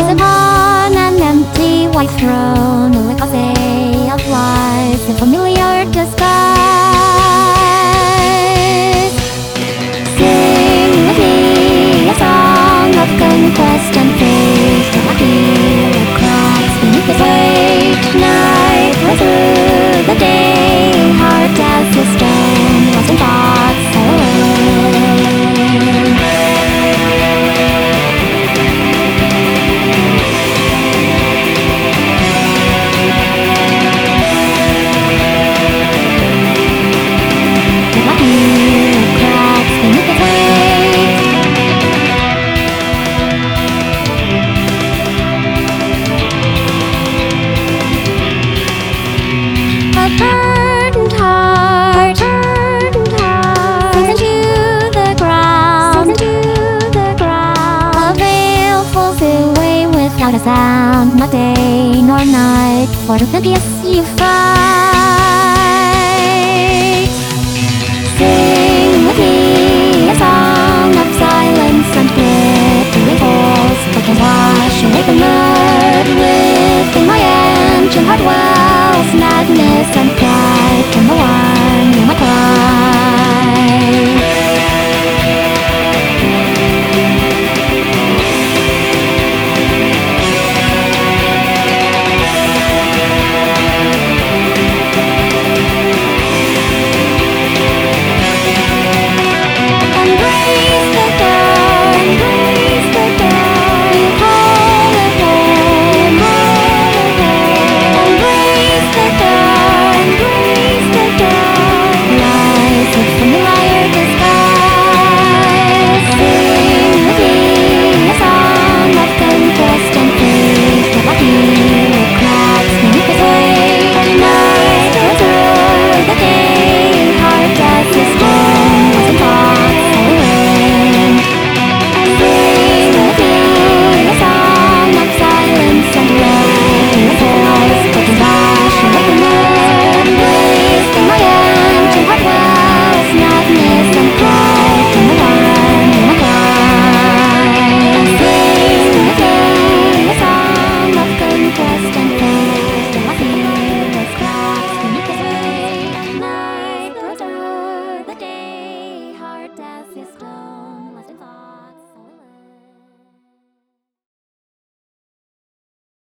upon an empty white throne, a legacy of lies in familiar disguise. Sing with me a song of conquest and faith, till I hear it cracks beneath the weight. Night right through the day, hard as a stone, lost in thoughts alone. Burdened heart sinks into the ground. A veil falls away without a sound, not day nor night, for the peace you found.